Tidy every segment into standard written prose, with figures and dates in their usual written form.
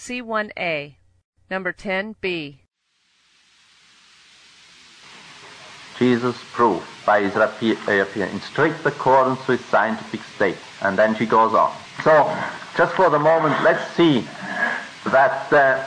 C1A. Number 10B. Jesus proved by his appearance in strict accordance with scientific state. And then she goes on. So, just for the moment, let's see that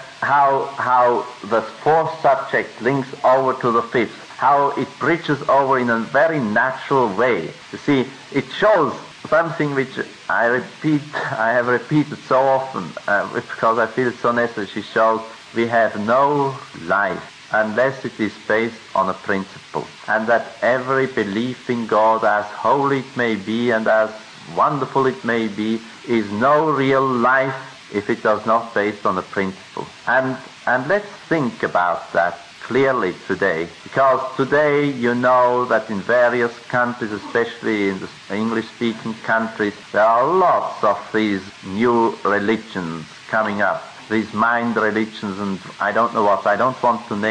how the fourth subject links over to the fifth, how it bridges over in a very natural way. You see, it shows something which I have repeated so often, because I feel it so necessary. She shows we have no life unless it is based on a principle, and that every belief in God, as holy it may be and as wonderful it may be, is no real life if it does not based on a principle. And let's think about that clearly today, because today you know that in various countries, especially in the English-speaking countries, there are lots of these new religions coming up, these mind religions, and I don't know what. I don't want to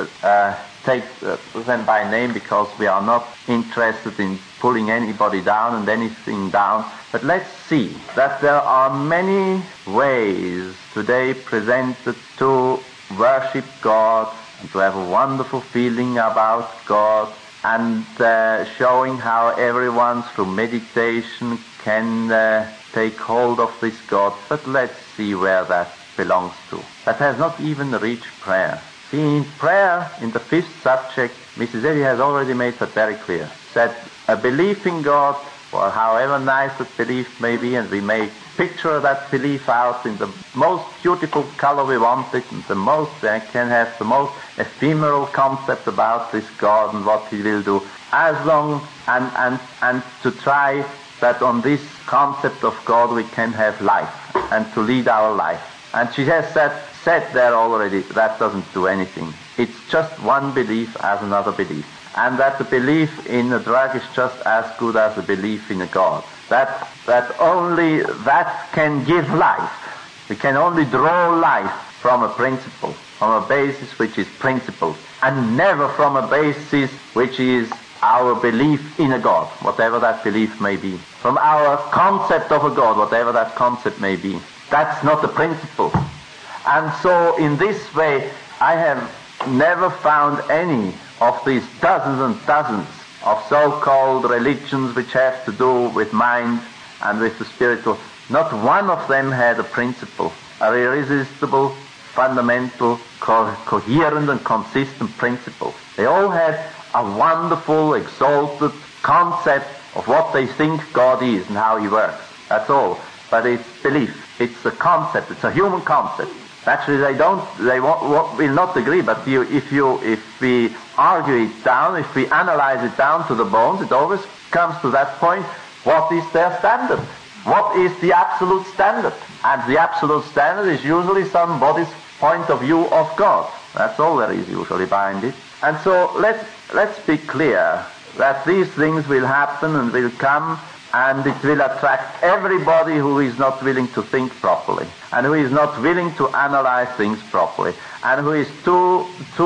take them by name, because we are not interested in pulling anybody down and anything down. But let's see that there are many ways today presented to worship God and to have a wonderful feeling about God, and showing how everyone through meditation can take hold of this God. But let's see where that belongs to. That has not even reached prayer. See, in prayer, in the fifth subject, Mrs. Eddy has already made that very clear, that a belief in God, or however nice that belief may be, and we may picture that belief out in the most beautiful color we want it, and I can have the most ephemeral concept about this God and what he will do, as long and to try that on this concept of God we can have life and to lead our life. And she has said there already, that doesn't do anything. It's just one belief as another belief. And that the belief in a drug is just as good as the belief in a God. That only that can give life. We can only draw life from a principle, from a basis which is principle, and never from a basis which is our belief in a God, whatever that belief may be. From our concept of a God, whatever that concept may be. That's not the principle. And so in this way, I have never found any of these dozens and dozens of so-called religions which have to do with mind and with the spiritual. Not one of them had a principle, a irresistible, fundamental, coherent and consistent principle. They all had a wonderful, exalted concept of what they think God is and how he works. That's all. But it's belief. It's a concept. It's a human concept. Actually, they will not agree, but if we argue it down, if we analyze it down to the bones, it always comes to that point, what is their standard? What is the absolute standard? And the absolute standard is usually somebody's point of view of God. That's all there is usually behind it. And so let's be clear that these things will happen and will come, and it will attract everybody who is not willing to think properly, and who is not willing to analyze things properly, and who is too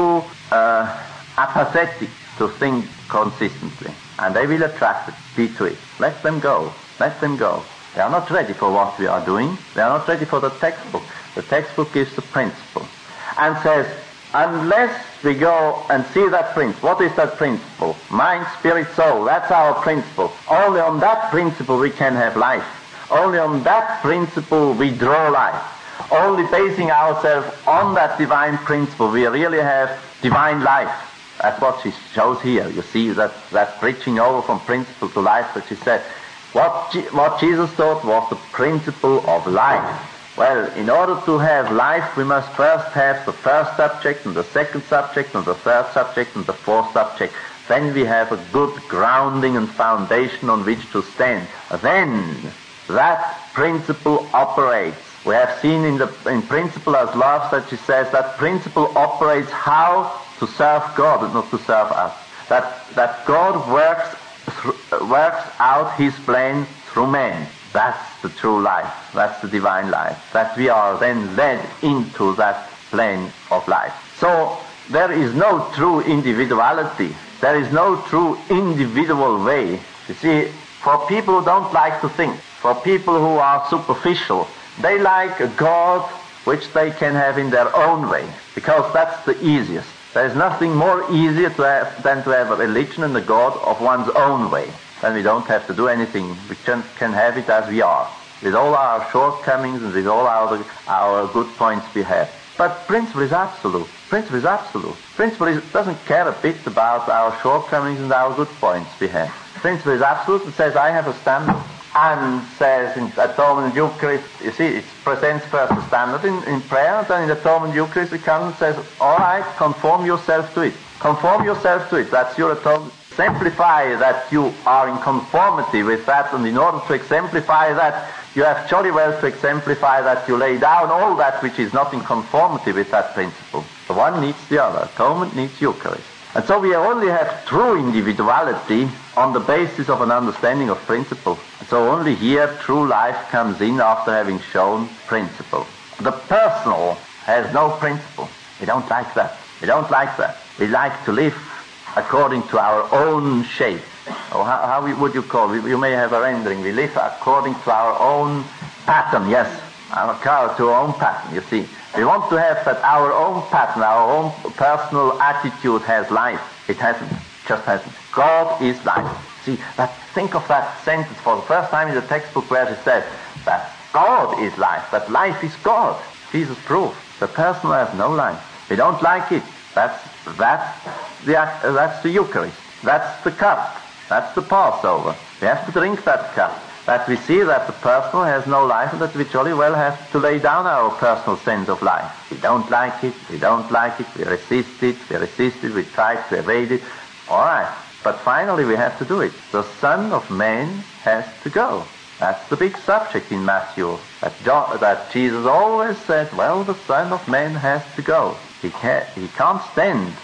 apathetic to think consistently. And they will attract it to it. Let them go. Let them go. They are not ready for what we are doing. They are not ready for the textbook. The textbook gives the principle and says, unless we go and see that principle. What is that principle? Mind, spirit, soul. That's our principle. Only on that principle we can have life. Only on that principle we draw life. Only basing ourselves on that divine principle we really have divine life. That's what she shows here. You see that bridging over from principle to life that she said. What Jesus taught was the principle of life. Well, in order to have life, we must first have the first subject and the second subject and the third subject and the fourth subject. Then we have a good grounding and foundation on which to stand. Then that principle operates. We have seen in Principle as Love that she says that principle operates how to serve God and not to serve us. That God works out his plan through man. That's the true life. That's the divine life. That we are then led into that plane of life. So there is no true individuality. There is no true individual way. You see, for people who don't like to think, for people who are superficial, they like a God which they can have in their own way, because that's the easiest. There is nothing more easier than to have a religion and a God of one's own way. Then we don't have to do anything. We can have it as we are, with all our shortcomings and with all our good points we have. But principle is absolute. Principle is absolute. Principle doesn't care a bit about our shortcomings and our good points we have. Principle is absolute. It says, I have a standard. And says in Atonement and Eucharist, you see, it presents first the standard in prayer, and then in the Atonement and Eucharist it comes and says, all right, conform yourself to it. Conform yourself to it. That's your atonement. Exemplify that you are in conformity with that, and in order to exemplify that, you have jolly well to exemplify that you lay down all that which is not in conformity with that principle. The one needs the other. Atonement needs Eucharist. And so we only have true individuality on the basis of an understanding of principle. So only here true life comes in after having shown principle. The personal has no principle. We don't like that. We don't like that. We like to live according to our own shape. Or how would you call it? You may have a rendering. We live according to our own pattern, yes. To our own pattern, you see. We want to have that our own pattern, our own personal attitude has life. It hasn't. Just hasn't. God is life. See, think of that sentence for the first time in the textbook where it says that God is life, that life is God. Jesus proved the personal has no life. We don't like it. That's the Eucharist. That's the cup. That's the Passover. We have to drink that cup. That we see that the personal has no life, and that we jolly well have to lay down our personal sense of life. We don't like it. We don't like it. We resist it. We resist it. We try to evade it. All right. But finally we have to do it. The Son of Man has to go. That's the big subject in Matthew. That Jesus always said, well, the Son of Man has to go. He can't stand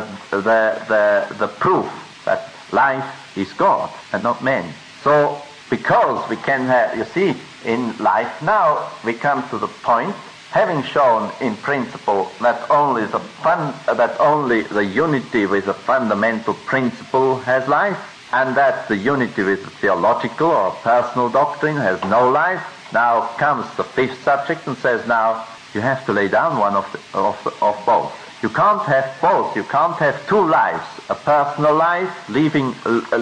the proof that life is God and not man. So, because we can have, you see, in life now, we come to the point, having shown in principle that only the unity with the fundamental principle has life, and that the unity with the theological or personal doctrine has no life. Now comes the fifth subject and says, now you have to lay down one of both. You can't have both. You can't have two lives: a personal life, living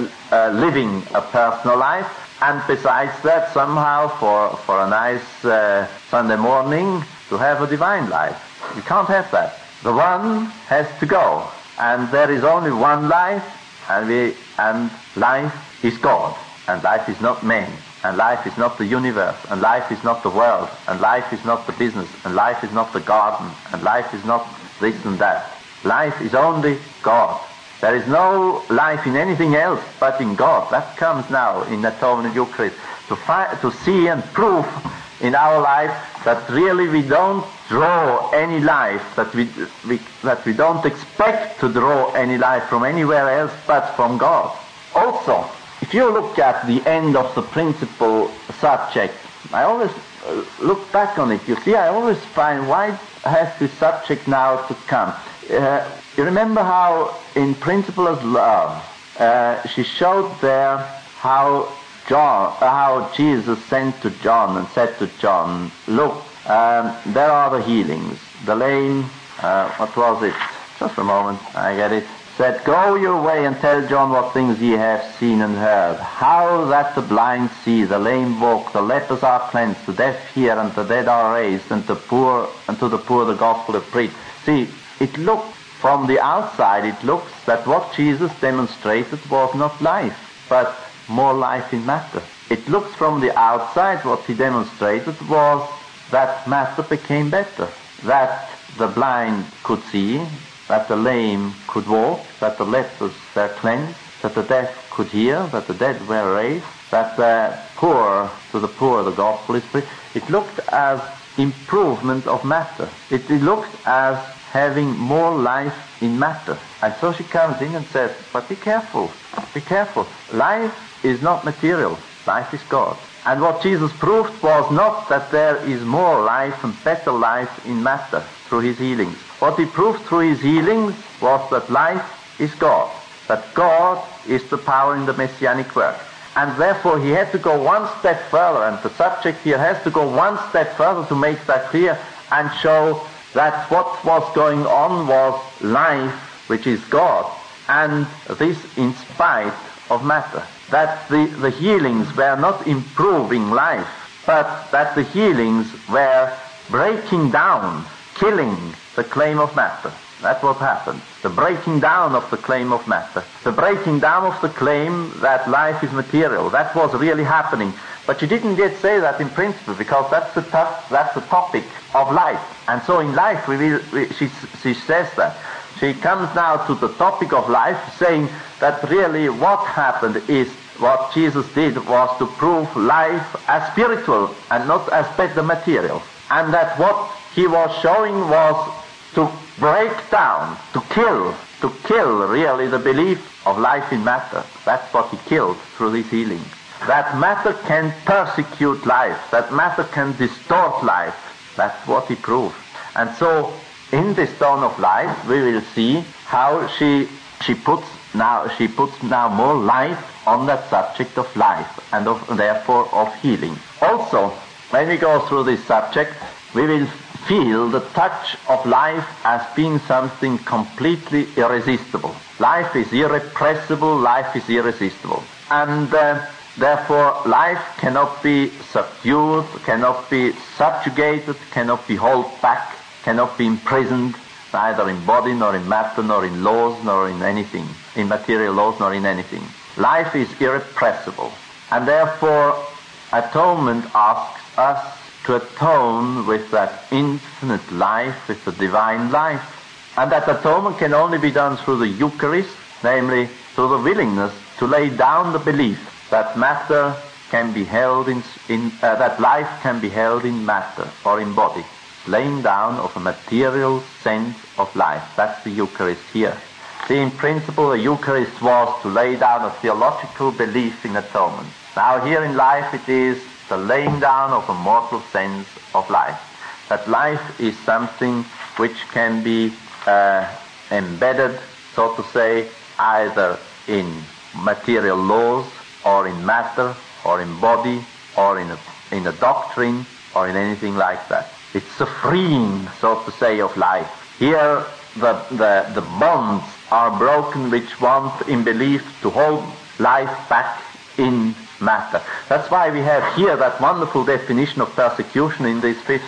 a personal life, and besides that, somehow for a nice Sunday morning, to have a divine life. You can't have that. The one has to go, and there is only one life, and life is God, and life is not man, and life is not the universe, and life is not the world, and life is not the business, and life is not the garden, and life is not this and that. Life is only God. There is no life in anything else but in God. That comes now in Atonement and Eucharist, to see and prove in our life that really we don't draw any life, that we don't expect to draw any life from anywhere else but from God. Also, if you look at the end of the principal subject, I always look back on it. You see, I always find, why has this subject now to come? You remember how in Principle of Love, she showed there how Jesus sent to John and said to John, look, there are the healings. The lame, what was it? Just a moment, I get it. Said, go your way and tell John what things ye have seen and heard. How that the blind see, the lame walk, the lepers are cleansed, the deaf hear, and the dead are raised, and to the poor the gospel is preached. See, it looks from the outside, it looks that what Jesus demonstrated was not life, but more life in matter. It looks from the outside, what he demonstrated was that matter became better, that the blind could see, that the lame could walk, that the lepers were cleansed, that the deaf could hear, that the dead were raised, that the poor, to the poor the gospel is preached. It looked as improvement of matter. It looked as having more life in matter. And so she comes in and says, but be careful, be careful. Life is not material, life is God. And what Jesus proved was not that there is more life and better life in matter through his healings. What he proved through his healings was that life is God, that God is the power in the messianic work. And therefore he had to go one step further, and the subject here has to go one step further to make that clear. and show that what was going on was life, which is God, and this in spite of matter. That the healings were not improving life, but that the healings were breaking down, killing the claim of matter. That's what happened. The breaking down of the claim of matter. The breaking down of the claim that life is material. That was really happening. But she didn't yet say that in principle, because that's the topic of life. And so in life, she says that. She comes now to the topic of life, saying that really what happened is, what Jesus did was to prove life as spiritual and not as better material. And that what he was showing was to break down, to kill really the belief of life in matter. That's what he killed through this healing. That matter can persecute life, that matter can distort life. That's what he proved. And so in this Stone of Life we will see how she puts now more light on that subject of life and therefore of healing. Also, when we go through this subject, we will feel the touch of life as being something completely irresistible. Life is irrepressible, life is irresistible. And therefore life cannot be subdued, cannot be subjugated, cannot be held back, cannot be imprisoned, neither in body nor in matter nor in laws nor in anything, in material laws nor in anything. Life is irrepressible. And therefore atonement asks us to atone with that infinite life, with the divine life. And that atonement can only be done through the Eucharist, namely through the willingness to lay down the belief that matter can be held that life can be held in matter or in body. Laying down of a material sense of life. That's the Eucharist here. See, in principle, the Eucharist was to lay down a theological belief in atonement. Now here in life it is the laying down of a mortal sense of life. That life is something which can be embedded, so to say, either in material laws, or in matter, or in body, or in a doctrine, or in anything like that. It's a freeing, so to say, of life. Here the bonds are broken which want in belief to hold life back in matter. That's why we have here that wonderful definition of persecution in this fifth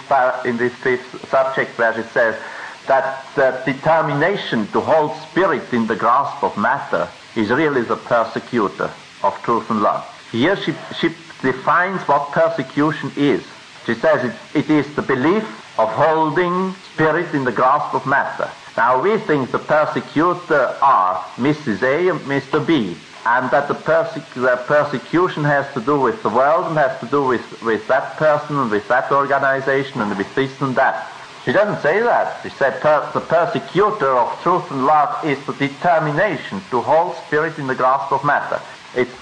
subject, where it says that the determination to hold spirit in the grasp of matter is really the persecutor of truth and love. Here she defines what persecution is. She says it is the belief of holding spirit in the grasp of matter. Now we think the persecutor are Mrs. A and Mr. B, and that the persecution has to do with the world and has to do with that person and with that organization and with this and that. She doesn't say that. She said the persecutor of truth and love is the determination to hold spirit in the grasp of matter. It's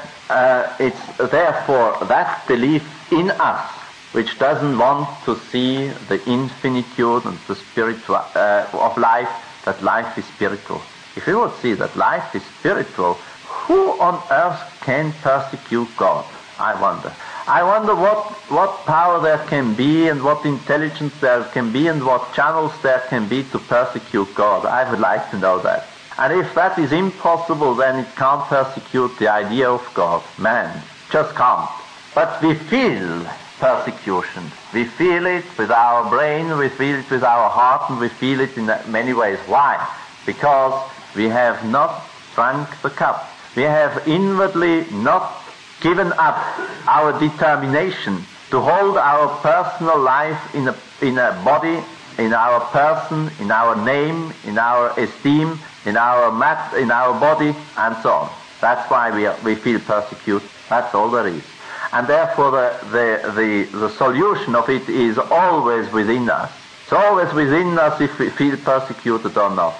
therefore that belief in us which doesn't want to see the infinitude and the spirit of life, that life is spiritual. If we would see that life is spiritual, who on earth can persecute God? I wonder. I wonder what power there can be and what intelligence there can be and what channels there can be to persecute God. I would like to know that. And if that is impossible, then it can't persecute the idea of God. Man, just can't. But we feel persecution. We feel it with our brain, we feel it with our heart, and we feel it in many ways. Why? Because we have not drunk the cup. We have inwardly not given up our determination to hold our personal life in a body, in our person, in our name, in our esteem, in our body, and so on. That's why we feel persecuted. That's all there is. And therefore the solution of it is always within us. It's always within us if we feel persecuted or not.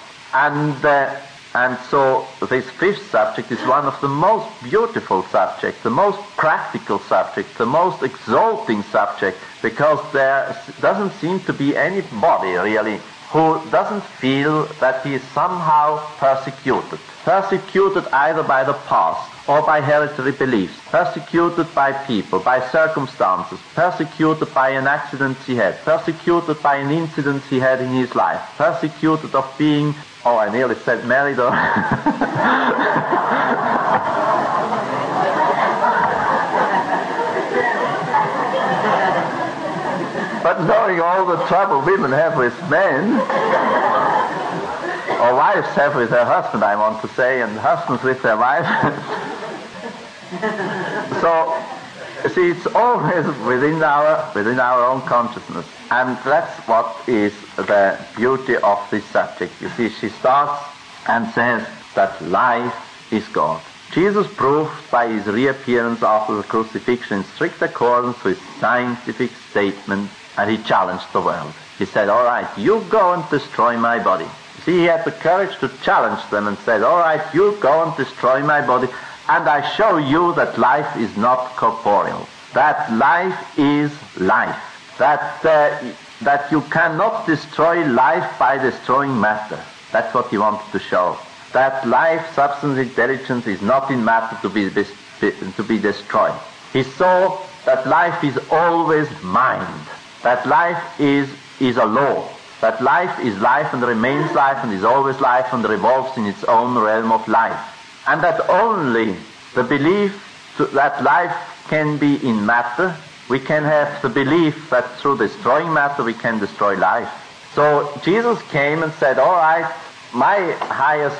And so this fifth subject is one of the most beautiful subjects, the most practical subject, the most exalting subject, because there doesn't seem to be anybody really who doesn't feel that he is somehow persecuted. Persecuted either by the past or by hereditary beliefs, persecuted by people, by circumstances, persecuted by an accident he had, persecuted by an incident he had in his life, persecuted of being, oh, I nearly said married or... But knowing all the trouble women have with men, or wives have with their husband, I want to say, and husbands with their wives. So, you see, it's always within our own consciousness. And that's what is the beauty of this subject. You see, she starts and says that life is God. Jesus proved by his reappearance after the crucifixion in strict accordance with scientific statement, and he challenged the world. He said, all right, you go and destroy my body. You see, he had the courage to challenge them and said, all right, you go and destroy my body, and I show you that life is not corporeal, that life is life, that you cannot destroy life by destroying matter. That's what he wanted to show. That life, substance, intelligence is not in matter to be destroyed. He saw that life is always mind, that life is a law, that life is life and remains life and is always life and revolves in its own realm of life. And that only the belief that life can be in matter, we can have the belief that through destroying matter we can destroy life. So Jesus came and said, all right, my highest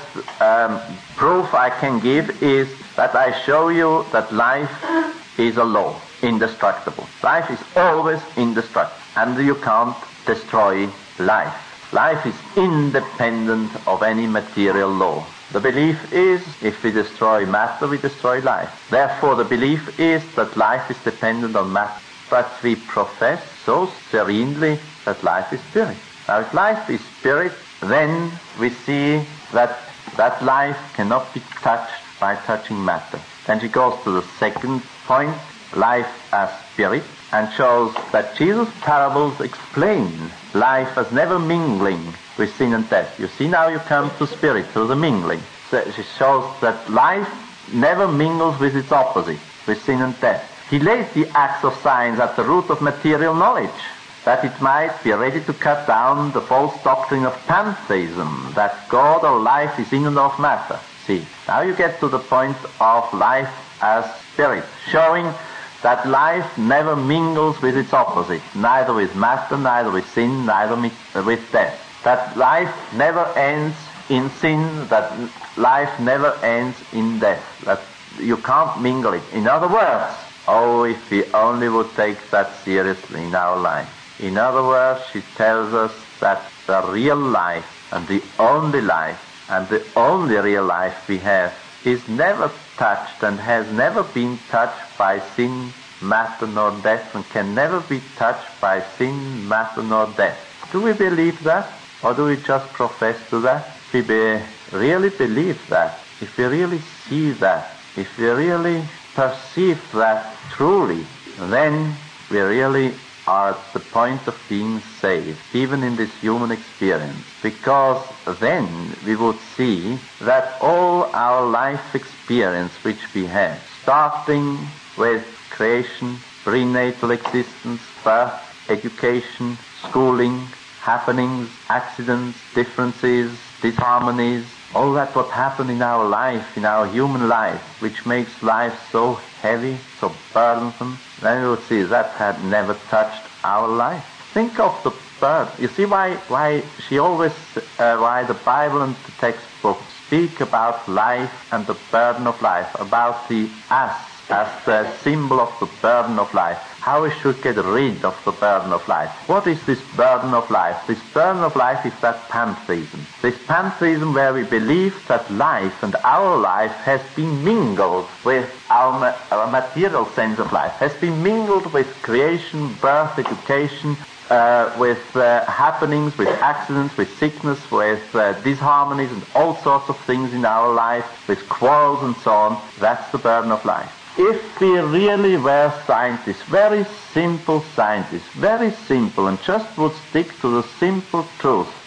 proof I can give is that I show you that life is a law, indestructible. Life is always indestructible, and you can't destroy life. Life is independent of any material law. The belief is, if we destroy matter, we destroy life. Therefore, the belief is that life is dependent on matter. But we profess so serenely that life is spirit. Now, if life is spirit, then we see that life cannot be touched by touching matter. Then she goes to the second point, life as spirit, and shows that Jesus' parables explain life as never mingling with sin and death. You see, now you come to spirit, to the mingling. So she shows that life never mingles with its opposite, with sin and death. He lays the axe of science at the root of material knowledge, that it might be ready to cut down the false doctrine of pantheism, that God or life is in and of matter. See, now you get to the point of life as spirit, showing that life never mingles with its opposite, neither with matter, neither with sin, neither with death. That life never ends in sin, that life never ends in death, that you can't mingle it. In other words, oh, if we only would take that seriously in our life. In other words, she tells us that the real life and the only real life we have is never touched and has never been touched by sin, matter, nor death, and can never be touched by sin, matter, nor death. Do we believe that? Or do we just profess to that? If we really believe that, if we really see that, if we really perceive that truly, then we really are at the point of being saved, even in this human experience. Because then we would see that all our life experience which we have, starting with creation, prenatal existence, birth, education, schooling, happenings, accidents, differences, disharmonies, all that what happened in our life, in our human life, which makes life so heavy, so burdensome, then we would see that had never touched our life. Think of the bird. You see why she always, why the Bible and the textbooks speak about life and the burden of life, about the ass as the symbol of the burden of life, how we should get rid of the burden of life. What is this burden of life? This burden of life is that pantheism. This pantheism where we believe that life and our life has been mingled with our material sense of life, has been mingled with creation, birth, education, with happenings, with accidents, with sickness, with disharmonies and all sorts of things in our life, with quarrels and so on. That's the burden of life. If we really were scientists, very simple scientists, very simple, and just would stick to the simple truth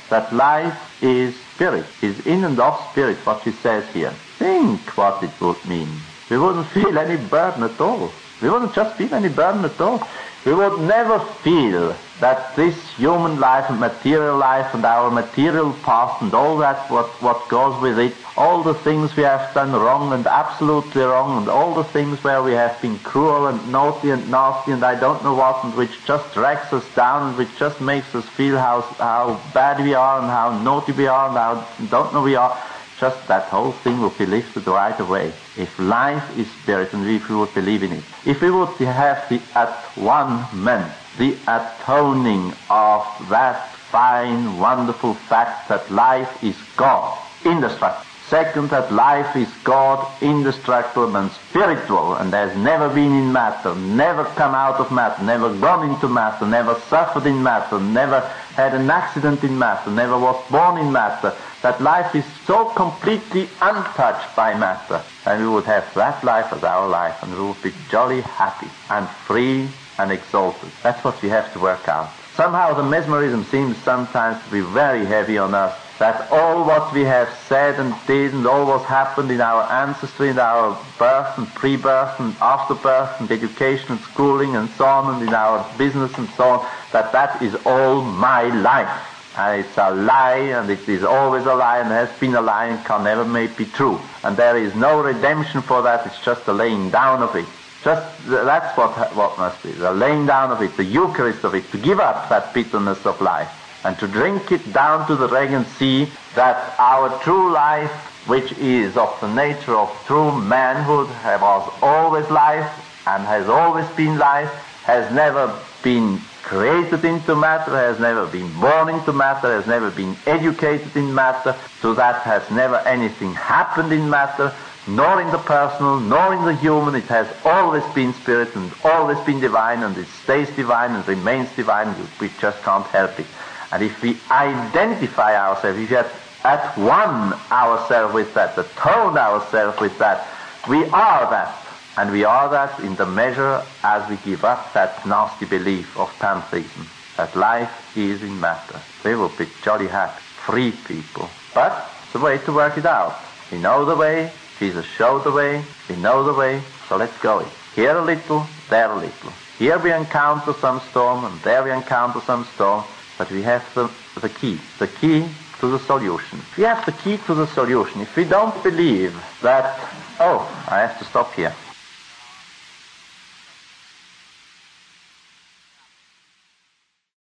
that life is spirit, is in and of spirit, what she says here. Think what it would mean. We wouldn't feel any burden at all. We wouldn't just feel any burden at all. We would never feel that this human life and material life and our material past and all that what goes with it, all the things we have done wrong and absolutely wrong, and all the things where we have been cruel and naughty and nasty and I don't know what, and which just drags us down and which just makes us feel how bad we are and how naughty we are and how don't know we are. Just that whole thing will be lifted right away. If life is spirit and if we would believe in it. If we would have the at-one-ment, the atoning of that fine, wonderful fact that life is God, indestructible. Second, that life is God, indestructible and spiritual, and has never been in matter, never come out of matter, never gone into matter, never suffered in matter, never had an accident in matter, never was born in matter. That life is so completely untouched by matter, and we would have that life as our life, and we would be jolly happy and free and exalted. That's what we have to work out. Somehow the mesmerism seems sometimes to be very heavy on us, that all what we have said and did and all what happened in our ancestry, in our birth and pre-birth and after-birth and education and schooling and so on, and in our business and so on, that is all my life. And it's a lie, and it is always a lie, and has been a lie, and can never be true. And there is no redemption for that. It's just the laying down of it. That's what must be, the laying down of it, the Eucharist of it, to give up that bitterness of life, and to drink it down to the rag and see that our true life, which is of the nature of true manhood, was always life, and has always been life, has never been created into matter, has never been born into matter, has never been educated in matter, so that has never anything happened in matter, nor in the personal, nor in the human. It has always been spirit and always been divine, and it stays divine and remains divine. We just can't help it. And if we identify ourselves, if we at one ourselves with that, atone ourselves with that, we are that. And we are that in the measure as we give up that nasty belief of pantheism, that life is in matter. We will be jolly happy, free people. But it's a way to work it out. We know the way, Jesus showed the way, we know the way, so let's go it. Here a little, there a little. Here we encounter some storm, and there we encounter some storm, but we have the key to the solution. We have the key to the solution. If we don't believe that, I have to stop here.